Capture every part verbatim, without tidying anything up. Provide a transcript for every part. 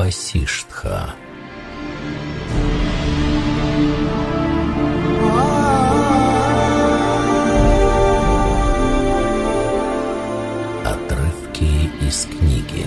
Васиштха. Отрывки из книги.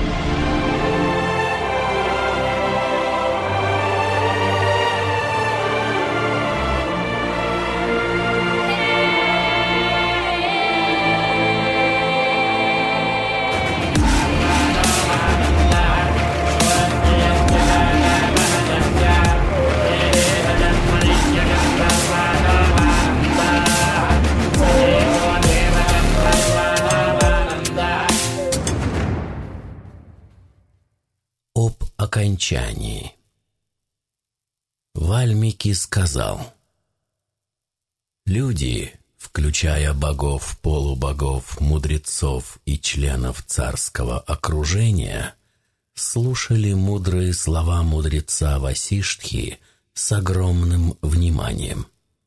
Об окончании. Вальмики сказал: люди, включая богов, полубогов, мудрецов и членов царского окружения, слушали мудрые слова мудреца Васиштхи с огромным вниманием.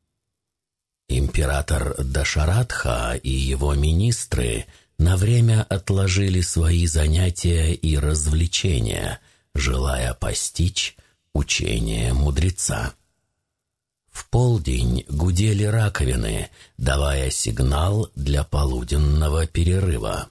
Император Дашаратха и его министры на время отложили свои занятия и развлечения, желая постичь учение мудреца. В полдень гудели раковины, давая сигнал для полуденного перерыва.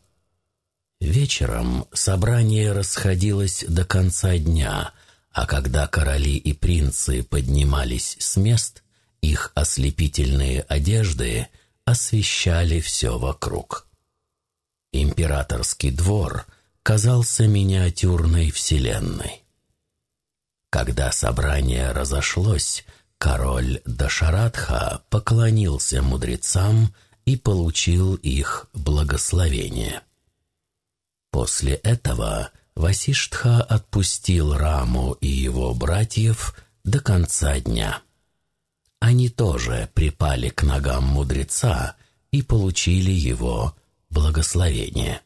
Вечером собрание расходилось до конца дня, а когда короли и принцы поднимались с мест, их ослепительные одежды освещали все вокруг. Императорский двор казался миниатюрной вселенной. Когда собрание разошлось, король Дашаратха поклонился мудрецам и получил их благословение. После этого Васиштха отпустил Раму и его братьев до конца дня. Они тоже припали к ногам мудреца и получили его благословение.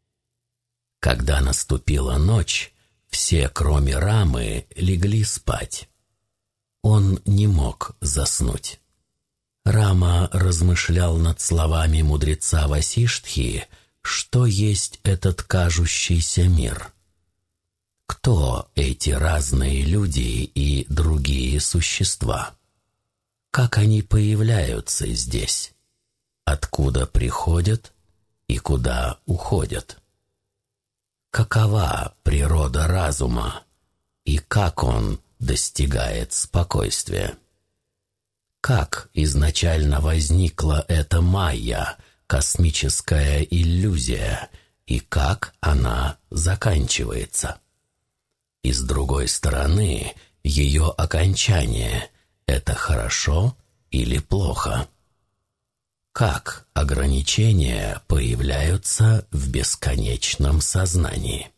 Когда наступила ночь, все, кроме Рамы, легли спать. Он не мог заснуть. Рама размышлял над словами мудреца Васиштхи, что есть этот кажущийся мир. Кто эти разные люди и другие существа? Как они появляются здесь? Откуда приходят и куда уходят? Какова природа разума и как он достигает спокойствия? Как изначально возникла эта майя, космическая иллюзия, и как она заканчивается? И с другой стороны, ее окончание – это хорошо или плохо? Как ограничения появляются в бесконечном сознании?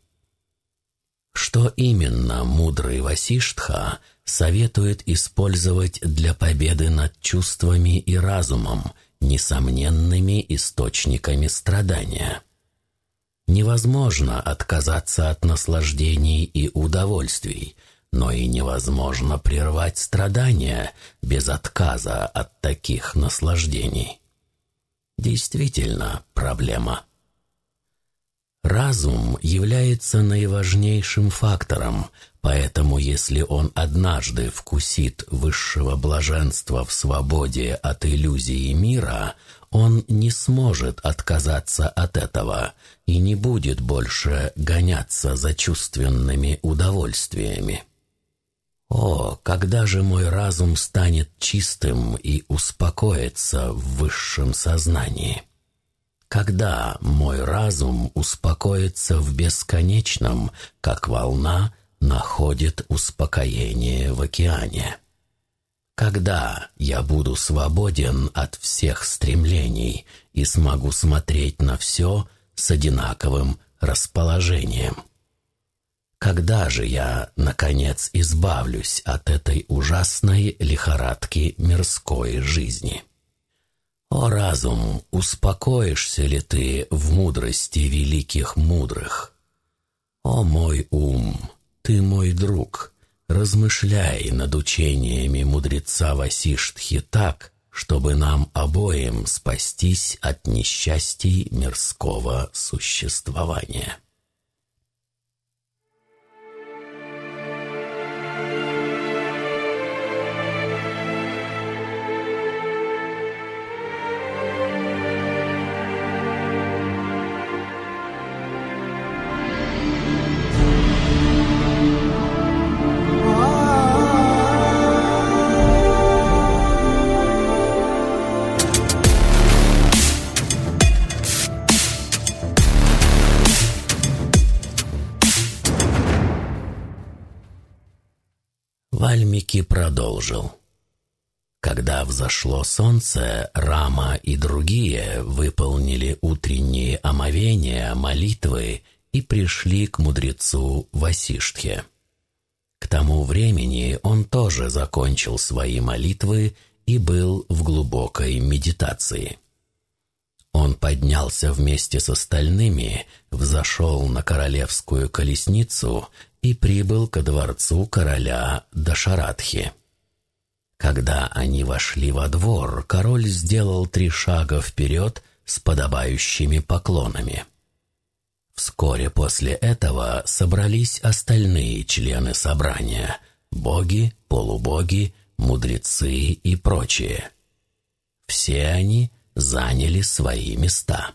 Что именно мудрый Васиштха советует использовать для победы над чувствами и разумом, несомненными источниками страдания? Невозможно отказаться от наслаждений и удовольствий, но и невозможно прервать страдания без отказа от таких наслаждений. Действительно проблема. Разум является наиважнейшим фактором, поэтому если он однажды вкусит высшего блаженства в свободе от иллюзии мира, он не сможет отказаться от этого и не будет больше гоняться за чувственными удовольствиями. О, когда же мой разум станет чистым и успокоится в высшем сознании? Когда мой разум успокоится в бесконечном, как волна находит успокоение в океане? Когда я буду свободен от всех стремлений и смогу смотреть на все с одинаковым расположением? Когда же я, наконец, избавлюсь от этой ужасной лихорадки мирской жизни? О, разум, успокоишься ли ты в мудрости великих мудрых? О, мой ум, ты мой друг, размышляй над учениями мудреца Васиштхи так, чтобы нам обоим спастись от несчастий мирского существования. Валмики продолжил. Когда взошло солнце, Рама и другие выполнили утренние омовения, молитвы и пришли к мудрецу Васиштхе. К тому времени он тоже закончил свои молитвы и был в глубокой медитации. Он поднялся вместе с остальными, взошел на королевскую колесницу и прибыл ко дворцу короля Дашаратхи. Когда они вошли во двор, король сделал три шага вперед с подобающими поклонами. Вскоре после этого собрались остальные члены собрания – боги, полубоги, мудрецы и прочие. Все они заняли свои места.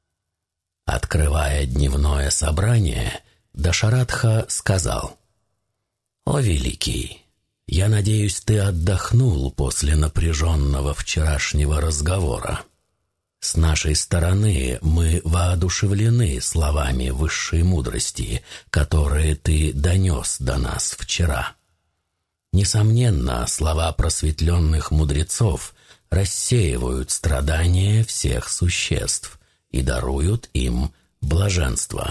Открывая дневное собрание, Дашаратха сказал: «О великий! Я надеюсь, ты отдохнул после напряженного вчерашнего разговора. С нашей стороны мы воодушевлены словами высшей мудрости, которые ты донес до нас вчера. Несомненно, слова просветленных мудрецов рассеивают страдания всех существ и даруют им блаженство.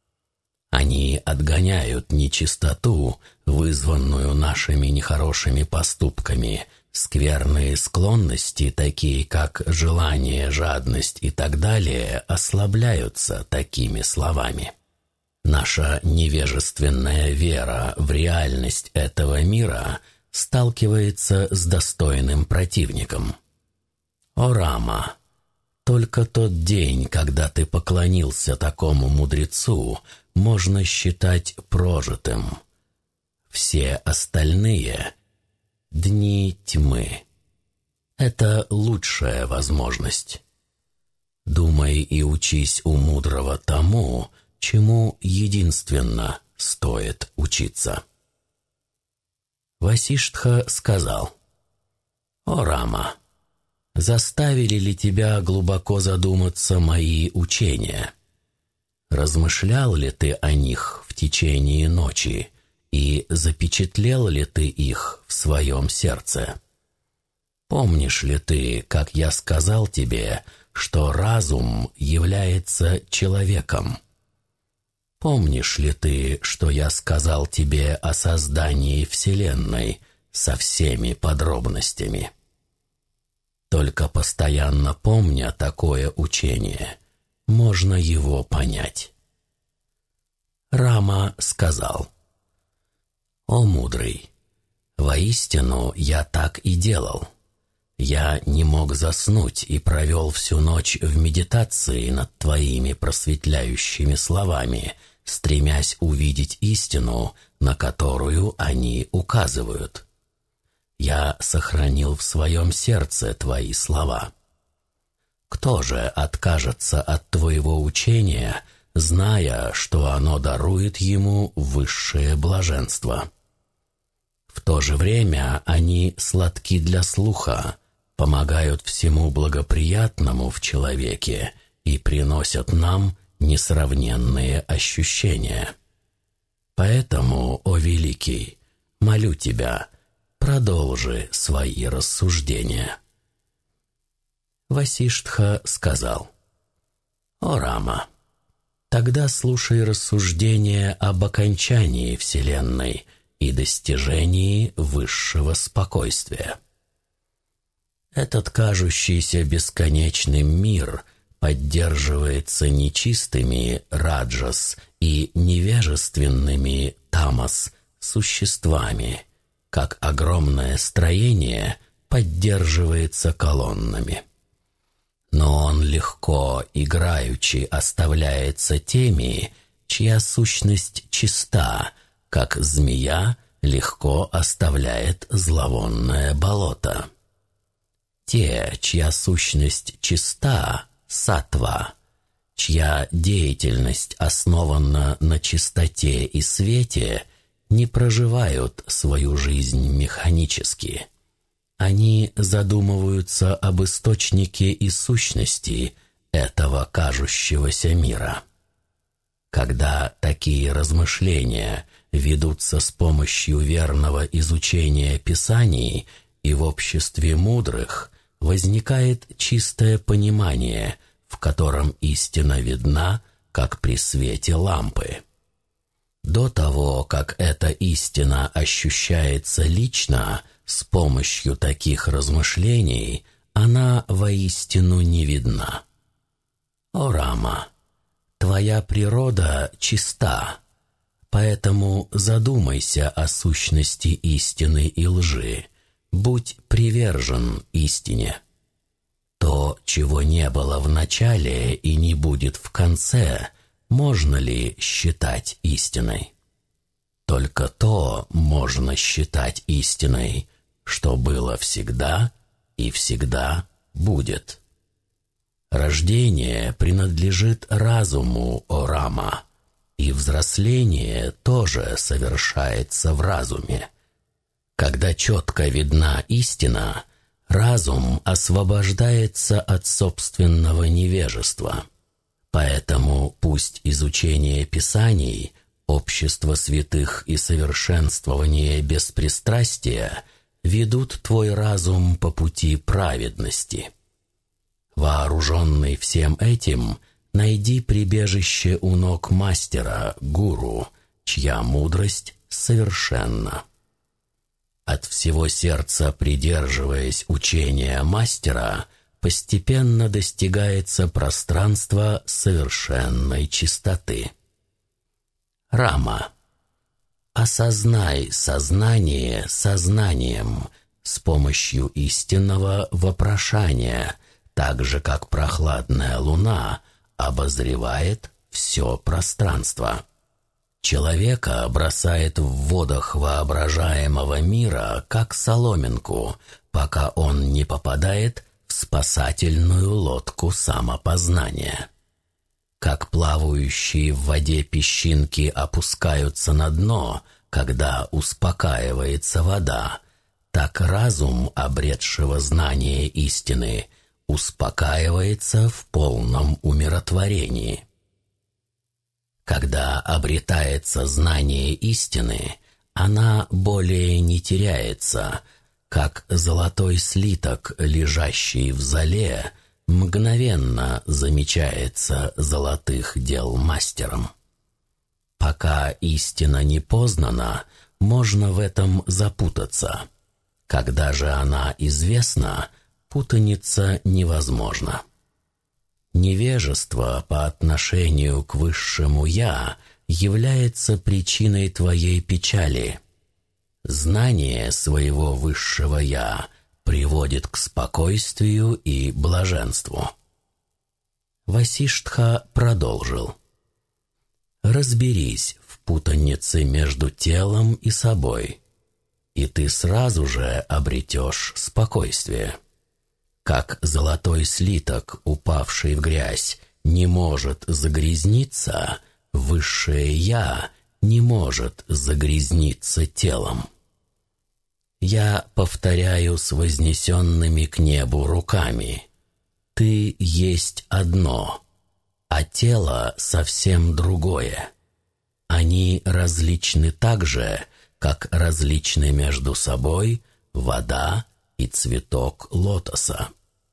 Они отгоняют нечистоту, вызванную нашими нехорошими поступками, скверные склонности, такие как желание, жадность и так далее, ослабляются такими словами. Наша невежественная вера в реальность этого мира сталкивается с достойным противником. О Рама! Только тот день, когда ты поклонился такому мудрецу, можно считать прожитым. Все остальные — дни тьмы. Это лучшая возможность. Думай и учись у мудрого тому, чему единственно стоит учиться». Васиштха сказал: «О Рама! Заставили ли тебя глубоко задуматься мои учения? Размышлял ли ты о них в течение ночи, и запечатлел ли ты их в своем сердце? Помнишь ли ты, как я сказал тебе, что разум является человеком? Помнишь ли ты, что я сказал тебе о создании Вселенной со всеми подробностями? Только постоянно помня такое учение, можно его понять». Рама сказал: «О мудрый, воистину я так и делал. Я не мог заснуть и провел всю ночь в медитации над твоими просветляющими словами, стремясь увидеть истину, на которую они указывают. Я сохранил в своем сердце твои слова. Кто же откажется от твоего учения, зная, что оно дарует ему высшее блаженство? В то же время они сладки для слуха, помогают всему благоприятному в человеке и приносят нам несравненные ощущения. Поэтому, о великий, молю тебя, продолжи свои рассуждения». Васиштха сказал: «О Рама, тогда слушай рассуждения об окончании Вселенной и достижении высшего спокойствия. Этот кажущийся бесконечным мир поддерживается нечистыми раджас и невежественными тамас существами, как огромное строение поддерживается колоннами. Но он легко, играючи, оставляется теми, чья сущность чиста, как змея легко оставляет зловонное болото. Те, чья сущность чиста, саттва, чья деятельность основана на чистоте и свете, не проживают свою жизнь механически. Они задумываются об источнике и сущности этого кажущегося мира. Когда такие размышления ведутся с помощью верного изучения Писаний, и в обществе мудрых возникает чистое понимание, в котором истина видна, как при свете лампы. До того, как эта истина ощущается лично, с помощью таких размышлений она воистину не видна. О Рама, твоя природа чиста, поэтому задумайся о сущности истины и лжи, будь привержен истине. То, чего не было в начале и не будет в конце, можно ли считать истиной? Только то можно считать истиной, что было всегда и всегда будет. Рождение принадлежит разуму, о Рама, и взросление тоже совершается в разуме. Когда четко видна истина, разум освобождается от собственного невежества. Поэтому пусть изучение Писаний, общество святых и совершенствование беспристрастия ведут твой разум по пути праведности. Вооруженный всем этим, найди прибежище у ног мастера, гуру, чья мудрость совершенна. От всего сердца придерживаясь учения мастера, постепенно достигается пространство совершенной чистоты. Рама, осознай сознание сознанием с помощью истинного вопрошания, так же, как прохладная луна обозревает все пространство. Человека бросает в водах воображаемого мира, как соломинку, пока он не попадает в спасательную лодку самопознания. Как плавающие в воде песчинки опускаются на дно, когда успокаивается вода, так разум, обретшего знание истины, успокаивается в полном умиротворении. Когда обретается знание истины, она более не теряется, как золотой слиток, лежащий в золе, мгновенно замечается золотых дел мастером. Пока истина не познана, можно в этом запутаться. Когда же она известна, путаница невозможна. Невежество по отношению к высшему «Я» является причиной твоей печали. Знание своего высшего «Я» приводит к спокойствию и блаженству. Васиштха продолжил. Разберись в путанице между телом и собой, и ты сразу же обретешь спокойствие. Как золотой слиток, упавший в грязь, не может загрязниться, высшее «Я» не может загрязниться телом. Я повторяю с вознесенными к небу руками. Ты есть одно, а тело совсем другое. Они различны так же, как различны между собой вода и цветок лотоса.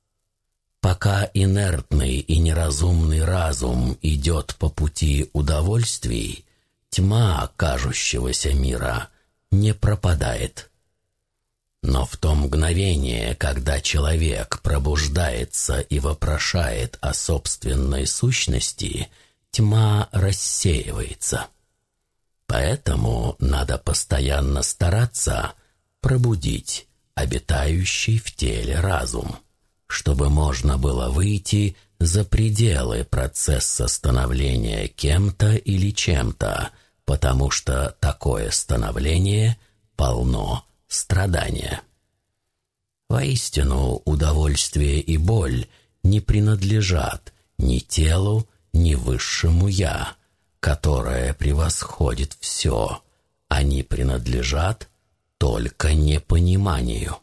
Пока инертный и неразумный разум идет по пути удовольствий, тьма кажущегося мира не пропадает. Но в то мгновение, когда человек пробуждается и вопрошает о собственной сущности, тьма рассеивается. Поэтому надо постоянно стараться пробудить обитающий в теле разум, чтобы можно было выйти за пределы процесса становления кем-то или чем-то, потому что такое становление полно страдания. Воистину, удовольствие и боль не принадлежат ни телу, ни высшему «Я», которое превосходит все. Они принадлежат только непониманию.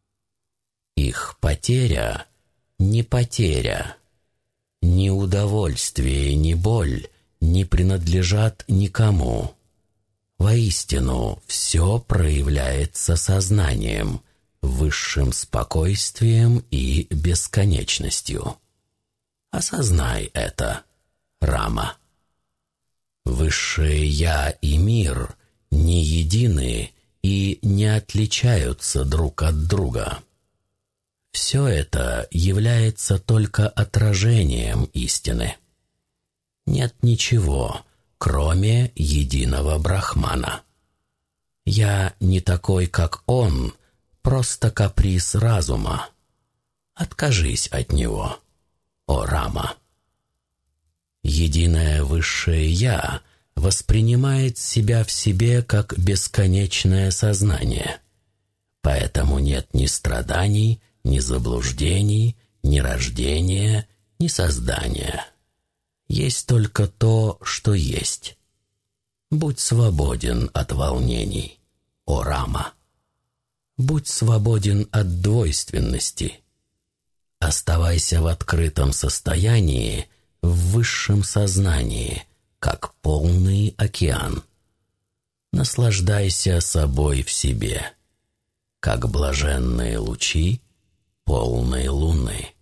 Их потеря — не потеря. Ни удовольствие, ни боль не принадлежат никому. Воистину, все проявляется сознанием, высшим спокойствием и бесконечностью. Осознай это, Рама. Высшее Я и мир не едины и не отличаются друг от друга. Все это является только отражением истины. Нет ничего, кроме единого Брахмана. Я не такой, как он, просто каприз разума. Откажись от него, о Рама. Единое Высшее Я воспринимает себя в себе как бесконечное сознание. Поэтому нет ни страданий, ни заблуждений, ни рождения, ни создания. Есть только то, что есть. Будь свободен от волнений, о Рама. Будь свободен от двойственности. Оставайся в открытом состоянии, в высшем сознании, как полный океан. Наслаждайся собой в себе, как блаженные лучи полной луны.